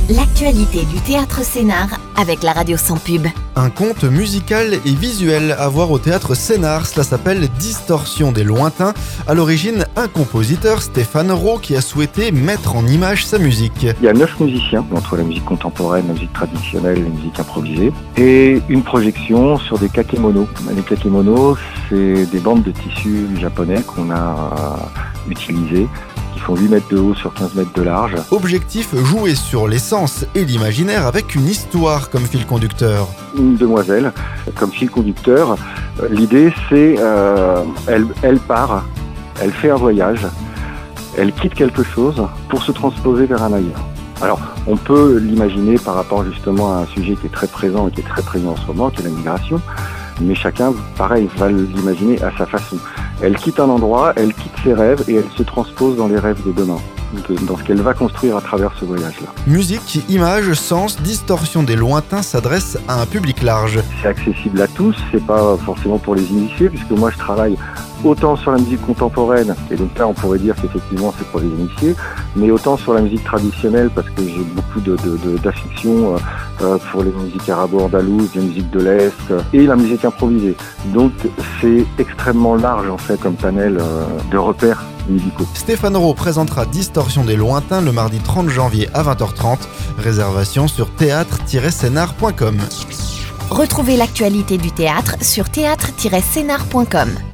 L'actualité du Théâtre Sénart avec la radio sans pub. Un conte musical et visuel à voir au Théâtre Sénart, cela s'appelle Distorsion des lointains. À l'origine, un compositeur, Stéphane Rowe, qui a souhaité mettre en image sa musique. Il y a 9 musiciens, entre la musique contemporaine, la musique traditionnelle et la musique improvisée, et une projection sur des kakémonos. Les kakémonos, c'est des bandes de tissu japonais qu'on a utilisées, qui font 8 mètres de haut sur 15 mètres de large. Objectif, jouer sur l'essence et l'imaginaire avec une histoire comme fil conducteur. Une demoiselle, comme fil conducteur, l'idée c'est, elle part, elle fait un voyage, elle quitte quelque chose pour se transposer vers un ailleurs. Alors, on peut l'imaginer par rapport justement à un sujet qui est très présent et qui est très présent en ce moment, qui est la migration, mais chacun, pareil, va l'imaginer à sa façon. Elle quitte un endroit, elle quitte ses rêves et elle se transpose dans les rêves de demain, dans ce qu'elle va construire à travers ce voyage-là. Musique, images, sens, distorsion des lointains s'adresse à un public large. C'est accessible à tous, c'est pas forcément pour les initiés, puisque moi je travaille autant sur la musique contemporaine, et donc là on pourrait dire qu'effectivement c'est pour les initiés, mais autant sur la musique traditionnelle, parce que j'ai beaucoup d'affection pour les musiques arabo-andalouses, les musiques de l'Est, et la musique improvisée. Donc c'est extrêmement large en fait comme panel de repères musicaux. Stéphane Rowe présentera Distorsion des lointains le mardi 30 janvier à 20h30. Réservation sur théâtre-sénart.com. Retrouvez l'actualité du théâtre sur théâtre-sénart.com.